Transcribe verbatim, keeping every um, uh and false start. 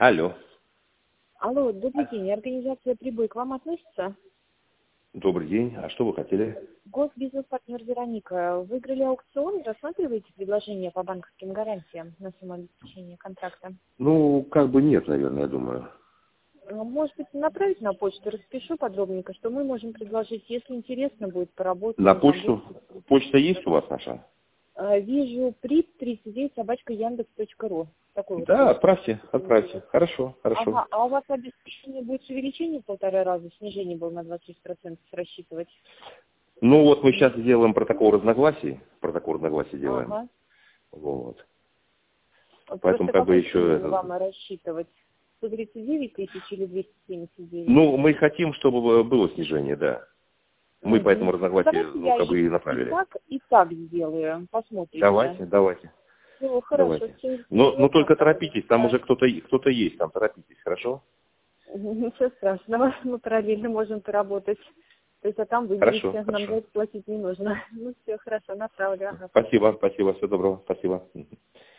Алло. Алло, добрый день. Организация «Прибой» к вам относится? Добрый день. А что вы хотели? Госбизнес-партнер Вероника. Выиграли аукцион, рассматриваете предложение по банковским гарантиям на самообеспечение контракта? Ну, как бы нет, наверное, я думаю. Может быть, направить на почту, распишу подробненько, что мы можем предложить. Если интересно будет, поработать. На почту? Почта есть у вас наша? Вижу прип тридцать девять собачка яндекс точка ру. Такой вот. Да, отправьте, отправьте. Хорошо, хорошо. Ага, а у вас обеспечение будет с увеличением в полтора раза, снижение было на двадцать шесть процентов рассчитывать? Ну, вот мы сейчас делаем протокол разногласий. Протокол разногласий делаем. Ага. Вот. Вот Поэтому просто как бы какую еще... сумму Это... вам рассчитывать? сто тридцать девять тысяч или двести семьдесят девять? Ну, мы хотим, чтобы было снижение, да. Мы Угу. поэтому разногласия, Давайте ну, я как бы и, и и направили. так, и так сделаю. Посмотрите. Давайте, давайте. Ну, хорошо. Давайте. Через Но, но минут только направлю. торопитесь, там Да. уже кто-то кто-то есть, там торопитесь, хорошо? Ничего страшного. Мы параллельно можем поработать. То есть, а там Хорошо, выберите. Нам за хорошо. это платить не нужно. Ну, все, хорошо, направлю. Ага, Спасибо, спасибо, всего доброго, спасибо.